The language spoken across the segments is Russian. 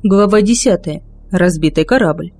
Глава 10. Разбитый корабль.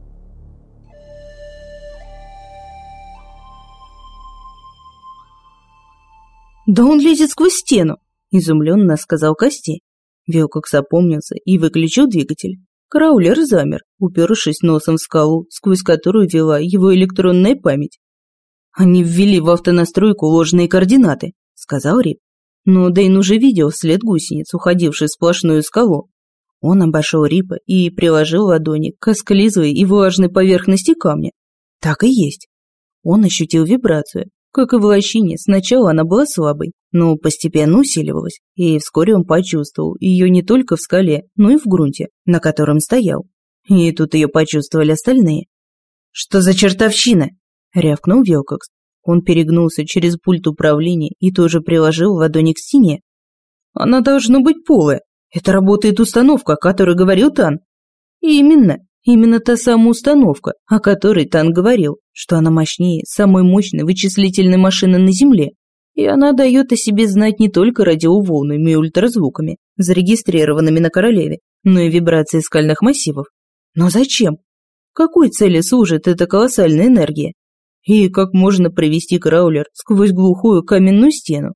«Да он лезет сквозь стену!» – изумленно сказал Кости. Вилкокс опомнился и выключил двигатель. Краулер замер, упершись носом в скалу, сквозь которую вела его электронная память. «Они ввели в автонастройку ложные координаты», – сказал Рип. Но Дэйн уже видел след гусениц, уходивший в сплошную скалу. Он обошел Рипа и приложил ладони к осклизлой и влажной поверхности камня. Так и есть. Он ощутил вибрацию. Как и в лощине, сначала она была слабой, но постепенно усиливалась, и вскоре он почувствовал ее не только в скале, но и в грунте, на котором стоял. И тут ее почувствовали остальные. «Что за чертовщина?» – рявкнул Вилкокс. Он перегнулся через пульт управления и тоже приложил ладони к стене. «Она должна быть полая. Это работает установка, о которой говорил Тан». Именно та самая установка, о которой Тан говорил, что она мощнее самой мощной вычислительной машины на Земле. И она дает о себе знать не только радиоволнами и ультразвуками, зарегистрированными на Королеве, но и вибрации скальных массивов. Но зачем? Какой цели служит эта колоссальная энергия? И как можно провести краулер сквозь глухую каменную стену?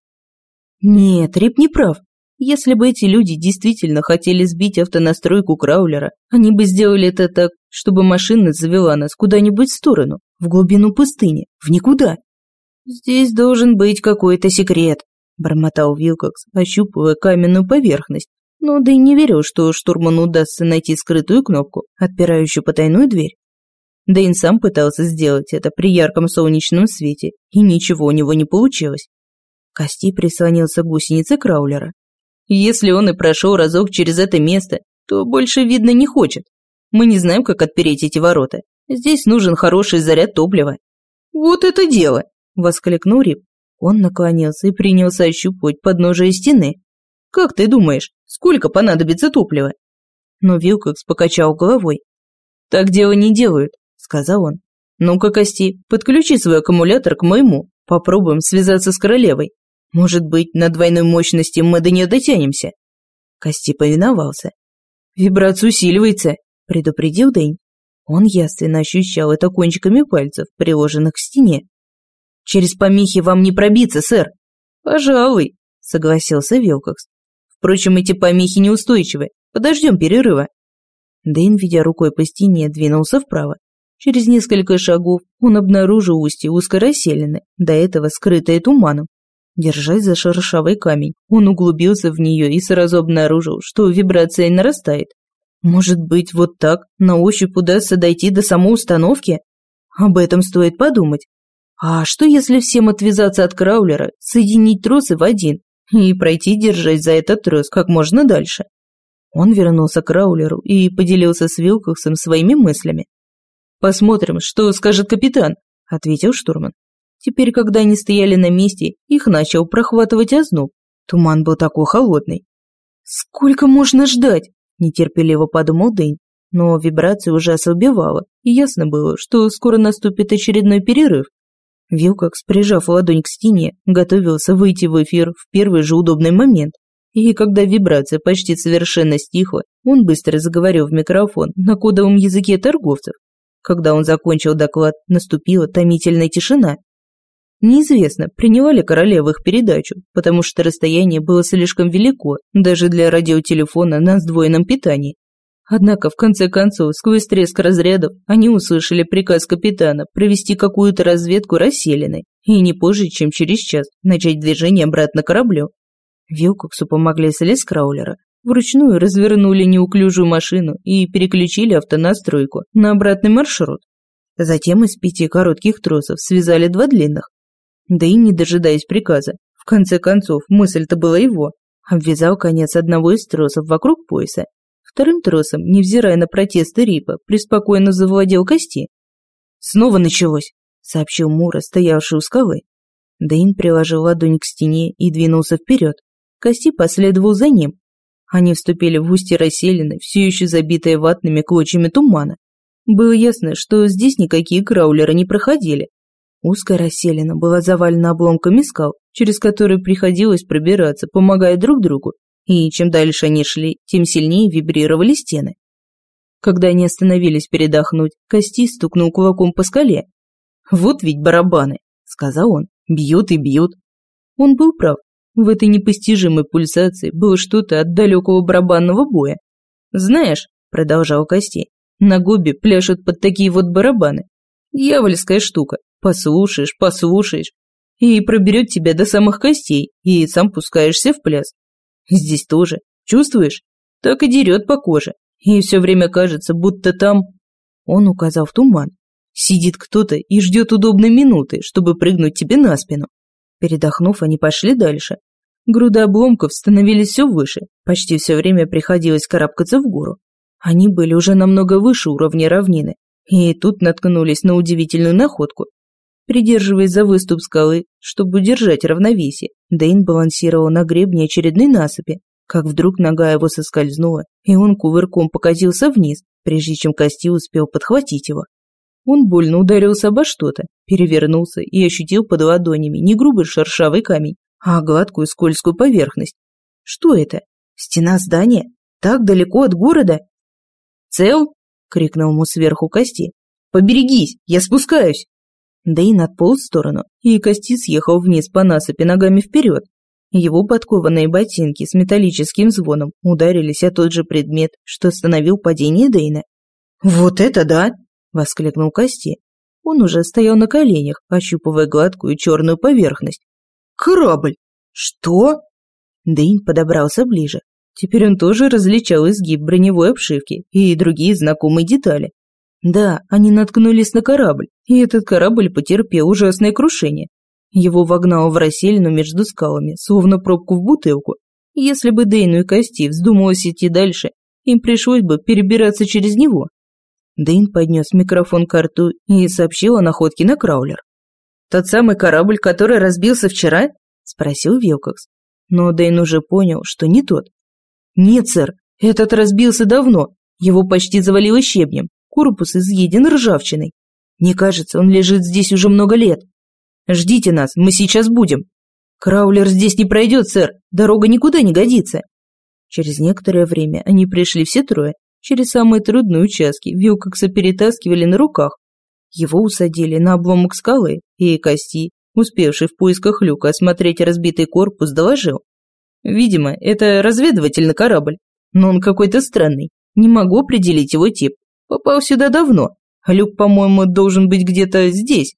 Нет, Рип не прав. Если бы эти люди действительно хотели сбить автонастройку краулера, они бы сделали это так, чтобы машина завела нас куда-нибудь в сторону, в глубину пустыни, в никуда. «Здесь должен быть какой-то секрет», – бормотал Вилкокс, ощупывая каменную поверхность, но да и не верил, что штурману удастся найти скрытую кнопку, отпирающую потайную дверь. Дэйн сам пытался сделать это при ярком солнечном свете, и ничего у него не получилось. Кости прислонился к гусенице краулера. Если он и прошел разок через это место, то больше, видно, не хочет. Мы не знаем, как отпереть эти ворота. Здесь нужен хороший заряд топлива. «Вот это дело!» – воскликнул Рип. Он наклонился и принялся ощупывать подножие стены. «Как ты думаешь, сколько понадобится топлива?» Но Вилкокс покачал головой. «Так дело не делают», – сказал он. «Ну-ка, Кости, подключи свой аккумулятор к моему. Попробуем связаться с королевой. Может быть, на двойной мощности мы до нее дотянемся?» Кости повиновался. «Вибрация усиливается», – предупредил Дэйн. Он явственно ощущал это кончиками пальцев, приложенных к стене. «Через помехи вам не пробиться, сэр». «Пожалуй», – согласился Вилкокс. «Впрочем, эти помехи неустойчивы. Подождем перерыва». Дэйн, ведя рукой по стене, двинулся вправо. Через несколько шагов он обнаружил устье узкой расселины, до этого скрытое туманом. Держась за шершавый камень, он углубился в нее и сразу обнаружил, что вибрация нарастает. Может быть, вот так, на ощупь удастся дойти до самой установки? Об этом стоит подумать. А что если всем отвязаться от краулера, соединить тросы в один и пройти, держась за этот трос как можно дальше? Он вернулся к краулеру и поделился с Вилкоксом своими мыслями. «Посмотрим, что скажет капитан», – ответил штурман. Теперь, когда они стояли на месте, их начал прохватывать озноб. Туман был такой холодный. «Сколько можно ждать?» – нетерпеливо подумал Дэйн. Но вибрация уже ослабевала, и ясно было, что скоро наступит очередной перерыв. Вилкокс, прижав ладонь к стене, готовился выйти в эфир в первый же удобный момент. И когда вибрация почти совершенно стихла, он быстро заговорил в микрофон на кодовом языке торговцев. Когда он закончил доклад, наступила томительная тишина. Неизвестно, приняла ли королева их передачу, потому что расстояние было слишком велико, даже для радиотелефона на сдвоенном питании. Однако, в конце концов, сквозь треск разрядов, они услышали приказ капитана провести какую-то разведку расселеной и не позже, чем через час, начать движение обратно к кораблю. Вилкоксу помогли слезть с краулера, вручную развернули неуклюжую машину и переключили автонастройку на обратный маршрут. Затем из 5 коротких тросов связали 2 длинных. Да и не дожидаясь приказа, в конце концов, мысль-то была его, обвязал конец одного из тросов вокруг пояса. Вторым тросом, невзирая на протесты Рипа, преспокойно завладел Кости. «Снова началось», — сообщил Мура, стоявший у скалы. Дэйн приложил ладонь к стене и двинулся вперед. Кости последовал за ним. Они вступили в устье расселины, все еще забитое ватными клочьями тумана. Было ясно, что здесь никакие краулеры не проходили. Узкая расселина была завалена обломками скал, через которые приходилось пробираться, помогая друг другу, и чем дальше они шли, тем сильнее вибрировали стены. Когда они остановились передохнуть, Костей стукнул кулаком по скале. «Вот ведь барабаны», — сказал он, — «бьют и бьют». Он был прав. В этой непостижимой пульсации было что-то от далекого барабанного боя. «Знаешь», — продолжал Костей, — «на Гобе пляшут под такие вот барабаны. Дьявольская штука. Послушаешь, и проберет тебя до самых костей, и сам пускаешься в пляс. Здесь тоже. Чувствуешь? Так и дерет по коже. И все время кажется, будто там...» Он указал в туман. «Сидит кто-то и ждет удобной минуты, чтобы прыгнуть тебе на спину». Передохнув, они пошли дальше. Груды обломков становились все выше, почти все время приходилось карабкаться в гору. Они были уже намного выше уровня равнины, и тут наткнулись на удивительную находку. Придерживаясь за выступ скалы, чтобы удержать равновесие, Дэйн балансировал на гребне очередной насыпи, как вдруг нога его соскользнула, и он кувырком покатился вниз, прежде чем Костей успел подхватить его. Он больно ударился обо что-то, перевернулся и ощутил под ладонями не грубый шершавый камень, а гладкую скользкую поверхность. Что это? Стена здания? Так далеко от города? «Цел?» — крикнул ему сверху Костей. «Поберегись, я спускаюсь!» Дэйн отполз в сторону, и Костей съехал вниз по насыпи ногами вперед. Его подкованные ботинки с металлическим звоном ударились о тот же предмет, что остановил падение Дэйна. «Вот это да!» — воскликнул Костей. Он уже стоял на коленях, ощупывая гладкую черную поверхность. «Корабль! Что?» Дэйн подобрался ближе. Теперь он тоже различал изгиб броневой обшивки и другие знакомые детали. Да, они наткнулись на корабль, и этот корабль потерпел ужасное крушение. Его вогнало в расселину между скалами, словно пробку в бутылку. Если бы Дэйну и Костей вздумалось идти дальше, им пришлось бы перебираться через него. Дэйн поднес микрофон к рту и сообщил о находке на краулер. «Тот самый корабль, который разбился вчера?» – спросил Вилкокс. Но Дэйн уже понял, что не тот. «Нет, сэр, этот разбился давно, его почти завалило щебнем, корпус изъеден ржавчиной. Мне кажется, он лежит здесь уже много лет. Ждите нас, мы сейчас будем. Краулер здесь не пройдет, сэр, дорога никуда не годится». Через некоторое время они пришли все трое. Через самые трудные участки Вилкокса перетаскивали на руках. Его усадили на обломок скалы, и Костей, успевший в поисках люка осмотреть разбитый корпус, доложил. «Видимо, это разведывательный корабль, но он какой-то странный. Не могу определить его тип. Попал сюда давно, а люк, по-моему, должен быть где-то здесь».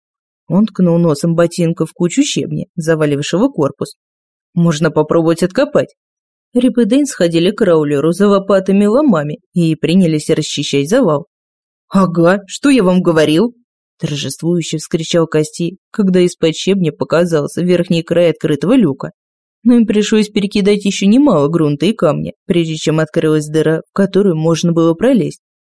Он ткнул носом ботинка в кучу щебня, завалившего корпус. «Можно попробовать откопать». Рип и Дэйн сходили к краулеру за лопатами и ломами и принялись расчищать завал. «Ага, что я вам говорил?» Торжествующе вскричал Костей, когда из-под щебня показался верхний край открытого люка. Но им пришлось перекидать еще немало грунта и камня, прежде чем открылась дыра, в которую можно было пролезть.